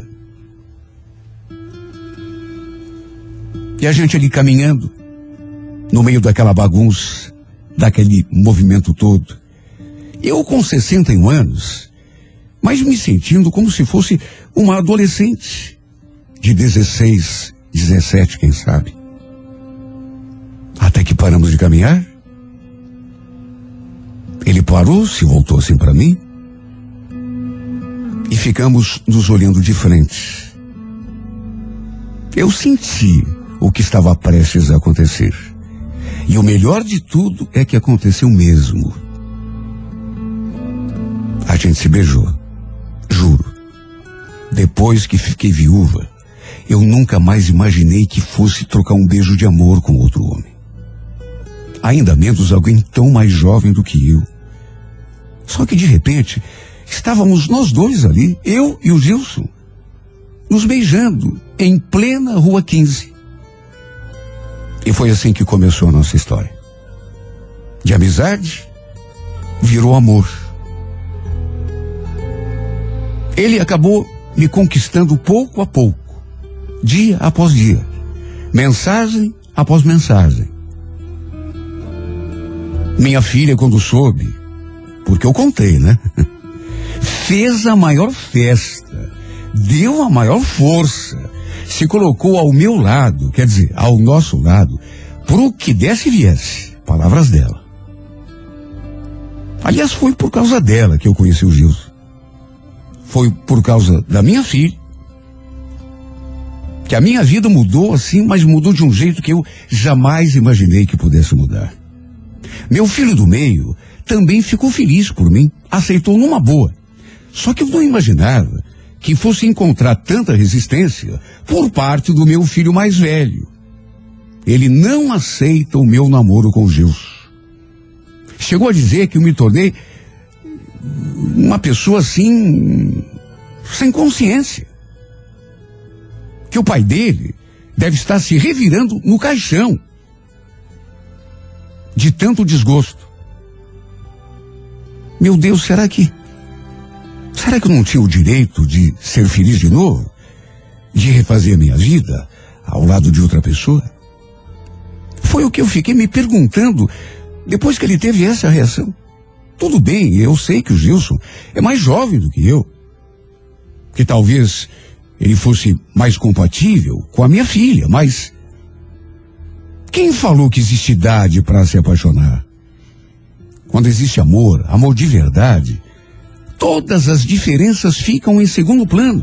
E a gente ali caminhando, no meio daquela bagunça, daquele movimento todo. Eu com sessenta e um anos, mas me sentindo como se fosse uma adolescente de dezesseis, dezessete, quem sabe. Até que paramos de caminhar. Ele parou, se voltou assim para mim e ficamos nos olhando de frente. Eu senti o que estava prestes a acontecer. E o melhor de tudo é que aconteceu mesmo. A gente se beijou, juro. Depois que fiquei viúva, eu nunca mais imaginei que fosse trocar um beijo de amor com outro homem. Ainda menos alguém tão mais jovem do que eu. Só que de repente, estávamos nós dois ali, eu e o Gilson, nos beijando em plena Rua quinze. E foi assim que começou a nossa história. De amizade, virou amor. Ele acabou me conquistando pouco a pouco, dia após dia, mensagem após mensagem. Minha filha, quando soube, porque eu contei, né? Fez a maior festa, deu a maior força, se colocou ao meu lado, quer dizer, ao nosso lado, pro que desse e viesse, palavras dela. Aliás, foi por causa dela que eu conheci o Gilson. Foi por causa da minha filha. Que a minha vida mudou assim, mas mudou de um jeito que eu jamais imaginei que pudesse mudar. Meu filho do meio também ficou feliz por mim, aceitou numa boa. Só que eu não imaginava que fosse encontrar tanta resistência por parte do meu filho mais velho. Ele não aceita o meu namoro com o Gilson. Chegou a dizer que eu me tornei uma pessoa assim, sem consciência. Que o pai dele deve estar se revirando no caixão de tanto desgosto. Meu Deus, será que será que eu não tinha o direito de ser feliz de novo? De refazer a minha vida ao lado de outra pessoa? Foi o que eu fiquei me perguntando depois que ele teve essa reação. Tudo bem, eu sei que o Gilson é mais jovem do que eu. Que talvez ele fosse mais compatível com a minha filha, mas quem falou que existe idade para se apaixonar? Quando existe amor, amor de verdade, todas as diferenças ficam em segundo plano.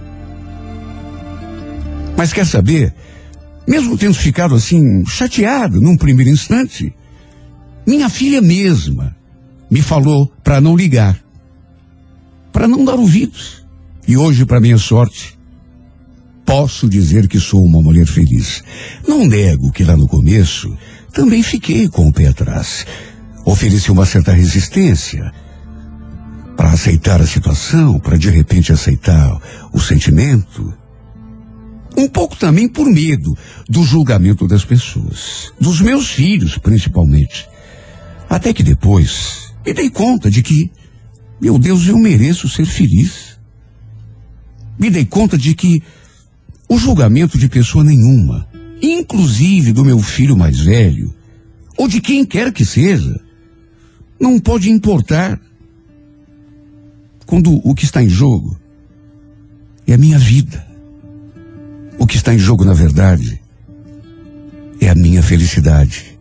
Mas quer saber? Mesmo tendo ficado assim, chateado num primeiro instante, minha filha mesma me falou para não ligar, para não dar ouvidos. E hoje, para minha sorte, posso dizer que sou uma mulher feliz. Não nego que lá no começo também fiquei com o pé atrás. Ofereci uma certa resistência para aceitar a situação, para de repente aceitar o sentimento. Um pouco também por medo do julgamento das pessoas, dos meus filhos principalmente. Até que depois me dei conta de que, meu Deus, eu mereço ser feliz. Me dei conta de que o julgamento de pessoa nenhuma, inclusive do meu filho mais velho, ou de quem quer que seja, não pode importar quando o que está em jogo é a minha vida. O que está em jogo, na verdade, é a minha felicidade.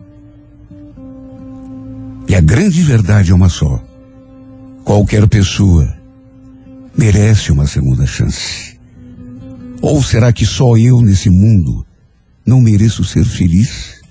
E a grande verdade é uma só. Qualquer pessoa merece uma segunda chance. Ou será que só eu nesse mundo não mereço ser feliz?